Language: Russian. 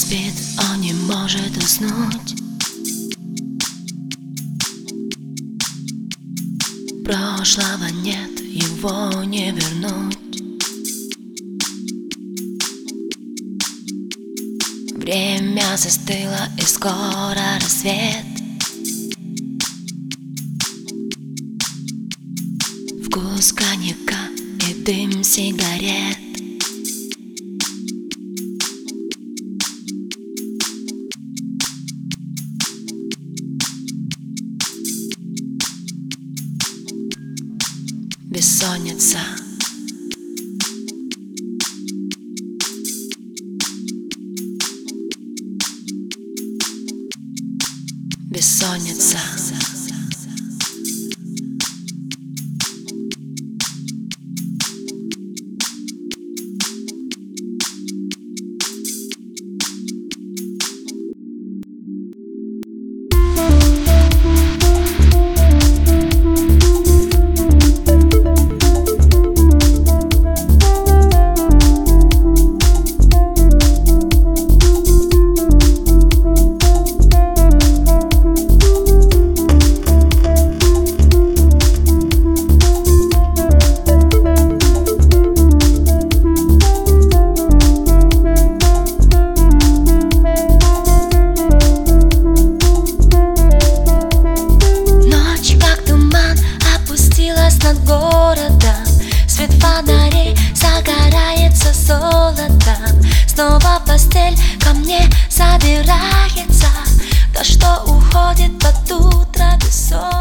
спит, он не может уснуть. Прошлого нет, его не вернуть. Время застыло, и скоро рассвет. Вкус коньяка и дым сигарет. Бессонница. Бессонница. Над городом свет фонарей загорается золотом. Снова постель ко мне забирается, то, что уходит под утро бессонница.